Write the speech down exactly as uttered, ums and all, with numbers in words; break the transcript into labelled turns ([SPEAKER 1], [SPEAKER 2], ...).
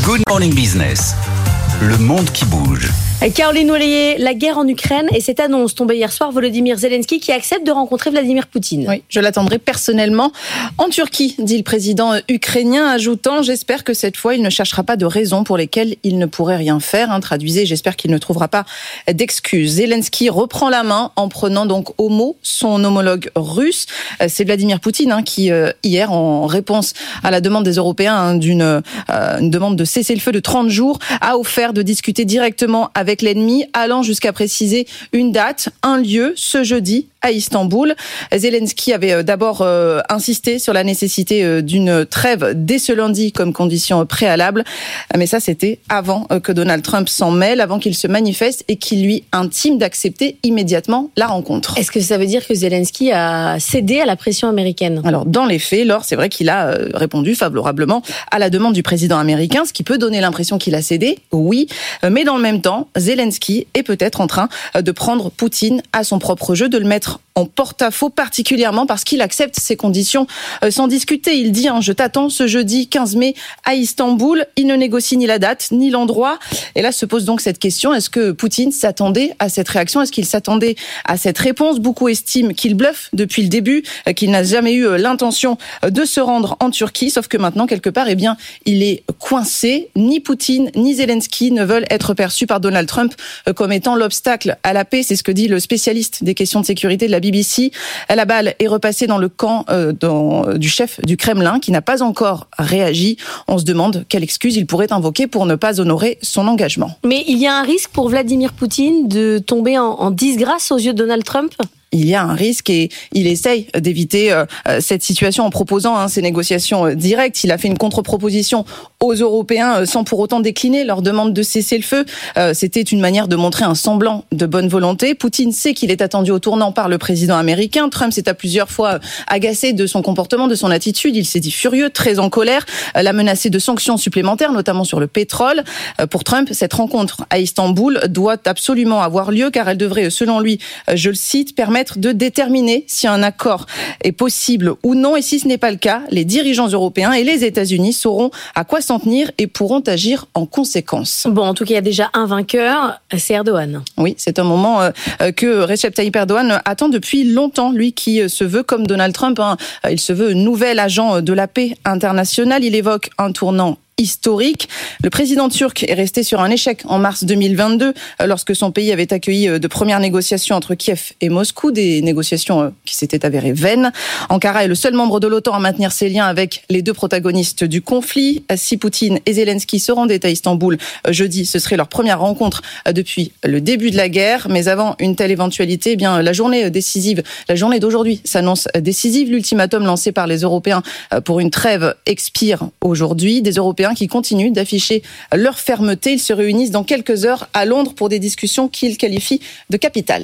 [SPEAKER 1] Good Morning Business, le monde qui bouge.
[SPEAKER 2] Caroline Ollier, la guerre en Ukraine et cette annonce tombée hier soir, Volodymyr Zelensky qui accepte de rencontrer Vladimir Poutine.
[SPEAKER 3] Oui, je l'attendrai personnellement en Turquie, dit le président ukrainien, ajoutant « J'espère que cette fois, il ne cherchera pas de raisons pour lesquelles il ne pourrait rien faire. Hein, » Traduisez, j'espère qu'il ne trouvera pas d'excuses. Zelensky reprend la main en prenant donc au mot son homologue russe. C'est Vladimir Poutine hein, qui, euh, hier, en réponse à la demande des Européens hein, d'une euh, une demande de cessez-le-feu de trente jours, a offert de discuter directement avec avec l'ennemi, allant jusqu'à préciser une date, un lieu, ce jeudi à Istanbul. Zelensky avait d'abord euh, insisté sur la nécessité euh, d'une trêve dès ce lundi comme condition préalable, mais ça c'était avant euh, que Donald Trump s'en mêle, avant qu'il se manifeste et qu'il lui intime d'accepter immédiatement la rencontre.
[SPEAKER 2] Est-ce que ça veut dire que Zelensky a cédé à la pression américaine ?
[SPEAKER 3] Alors dans les faits, Laure, c'est vrai qu'il a euh, répondu favorablement à la demande du président américain, ce qui peut donner l'impression qu'il a cédé, oui, mais dans le même temps, Zelensky est peut-être en train de prendre Poutine à son propre jeu, de le mettre en porte-à-faux, particulièrement parce qu'il accepte ces conditions sans discuter. Il dit hein, « Je t'attends ce jeudi quinze mai à Istanbul ». Il ne négocie ni la date, ni l'endroit. Et là se pose donc cette question, est-ce que Poutine s'attendait à cette réaction ? Est-ce qu'il s'attendait à cette réponse ? Beaucoup estiment qu'il bluffe depuis le début, qu'il n'a jamais eu l'intention de se rendre en Turquie, sauf que maintenant, quelque part, eh bien, il est coincé. Ni Poutine, ni Zelensky ne veulent être perçus par Donald Trump comme étant l'obstacle à la paix. C'est ce que dit le spécialiste des questions de sécurité de la B B C. La balle est repassée dans le camp euh, dans, du chef du Kremlin qui n'a pas encore réagi. On se demande quelle excuse il pourrait invoquer pour ne pas honorer son engagement.
[SPEAKER 2] Mais il y a un risque pour Vladimir Poutine de tomber en, en disgrâce aux yeux de Donald Trump ?
[SPEAKER 3] Il y a un risque et il essaye d'éviter euh, cette situation en proposant hein, ces négociations euh, directes. Il a fait une contre-proposition aux Européens euh, sans pour autant décliner leur demande de cesser le feu. Euh, c'était une manière de montrer un semblant de bonne volonté. Poutine sait qu'il est attendu au tournant par le président américain. Trump s'est à plusieurs fois agacé de son comportement, de son attitude. Il s'est dit furieux, très en colère, euh, l'a menacé de sanctions supplémentaires, notamment sur le pétrole. Euh, pour Trump, cette rencontre à Istanbul doit absolument avoir lieu car elle devrait, selon lui, euh, je le cite, permettre de déterminer si un accord est possible ou non. Et si ce n'est pas le cas, les dirigeants européens et les États-Unis sauront à quoi s'en tenir et pourront agir en conséquence.
[SPEAKER 2] Bon, en tout cas, il y a déjà un vainqueur, c'est Erdogan.
[SPEAKER 3] Oui, c'est un moment euh, que Recep Tayyip Erdogan attend depuis longtemps. Lui qui se veut, comme Donald Trump, hein, il se veut nouvel agent de la paix internationale. Il évoque un tournant historique. Le président turc est resté sur un échec en mars deux mille vingt-deux lorsque son pays avait accueilli de premières négociations entre Kiev et Moscou, des négociations qui s'étaient avérées vaines. Ankara est le seul membre de l'OTAN à maintenir ses liens avec les deux protagonistes du conflit. Si Poutine et Zelensky se rendaient à Istanbul jeudi, ce serait leur première rencontre depuis le début de la guerre. Mais avant une telle éventualité, eh bien, la journée décisive, la journée d'aujourd'hui s'annonce décisive. L'ultimatum lancé par les Européens pour une trêve expire aujourd'hui. Des Européens qui continuent d'afficher leur fermeté. Ils se réunissent dans quelques heures à Londres pour des discussions qu'ils qualifient de capitales.